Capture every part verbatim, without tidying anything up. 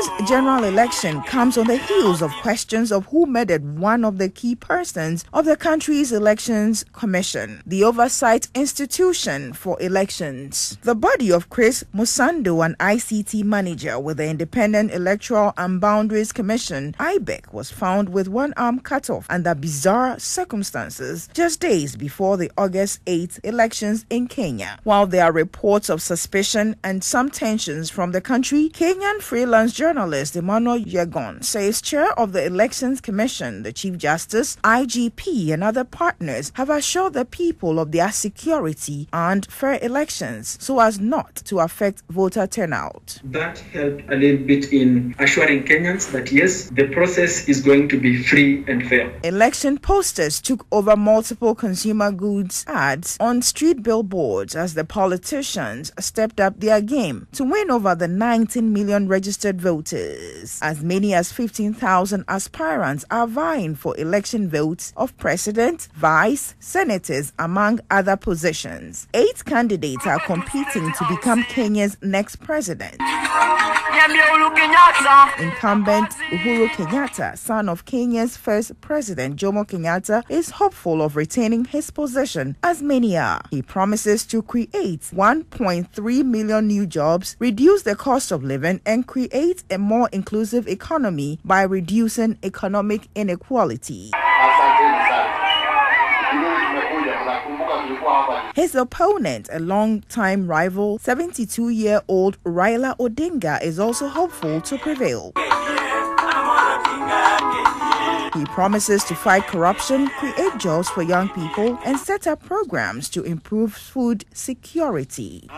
general election comes on the heels of questions of who murdered one of the key persons of the country's Elections Commission, the oversight institution for elections. The body of Chris Musando, an I C T manager with the Independent Electoral and Boundaries Commission, I B E C, was found with one arm cut off under bizarre circumstances just days before the August eighth elections in Kenya. While there are reports of suspicion and some tensions from the country, Kenyan freelance journalist Emmanuel Yegon says chair of the Elections Commission, the Chief Justice, I G P, and other partners have assured the people of their security and fair elections so as not to affect voter turnout. That helped a little bit in assuring Kenyans that yes, the process is going to be free and fair. Election posters took over multiple consumer goods ads on street billboards as the politicians stepped up their game to win over the nineteen million registered voters. As many as fifteen thousand aspirants are vying for election votes of president, vice, senators, among other positions. Eight candidates are competing to become Kenya's next president. Incumbent Uhuru Kenyatta, son of Kenya's first president Jomo Kenyatta, is hopeful of retaining his position, as many are. He promises to create one point three million new jobs, reduce the cost of living, and create a more inclusive economy by reducing economic inequality. His opponent, a long-time rival, seventy-two-year-old Raila Odinga, is also hopeful to prevail. He promises to fight corruption, create jobs for young people, and set up programs to improve food security.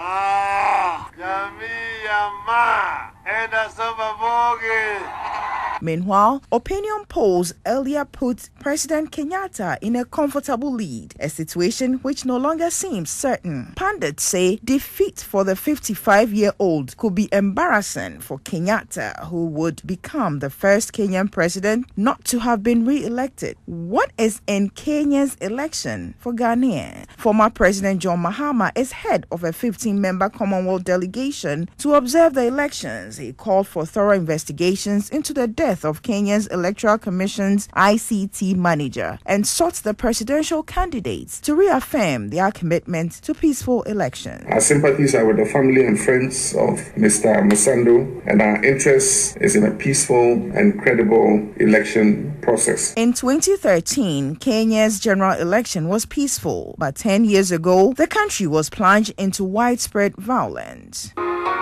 Meanwhile, opinion polls earlier put President Kenyatta in a comfortable lead, a situation which no longer seems certain. Pundits say defeat for the fifty-five-year-old could be embarrassing for Kenyatta, who would become the first Kenyan president not to have been re-elected. What is in Kenya's election for Ghanaians? Former President John Mahama is head of a fifteen-member Commonwealth delegation to observe the elections. He called for thorough investigations into the death of Kenya's Electoral Commission's I C T manager and sought the presidential candidates to reaffirm their commitment to peaceful elections. Our sympathies are with the family and friends of Mister Musando, and our interest is in a peaceful and credible election process. In twenty thirteen, Kenya's general election was peaceful, but ten years ago, the country was plunged into widespread violence.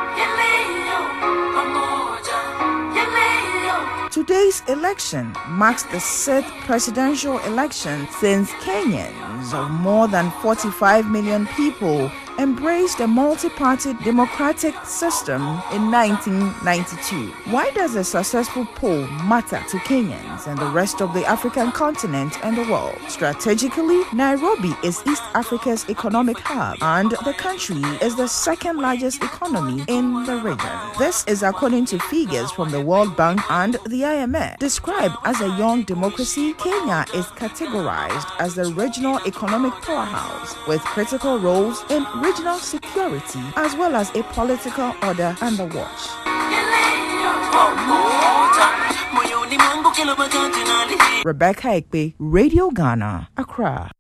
Today's election marks the sixth presidential election since Kenyans of more than forty-five million people embraced a multi-party democratic system in nineteen ninety-two. Why does a successful poll matter to Kenyans and the rest of the African continent and the world? Strategically, Nairobi is East Africa's economic hub, and the country is the second largest economy in the region. This is according to figures from the World Bank and the I M F. Described as a young democracy, Kenya is categorized as the regional economic powerhouse with critical roles in regional security as well as a political order under watch. Rebecca Ekpe, Radio Ghana, Accra.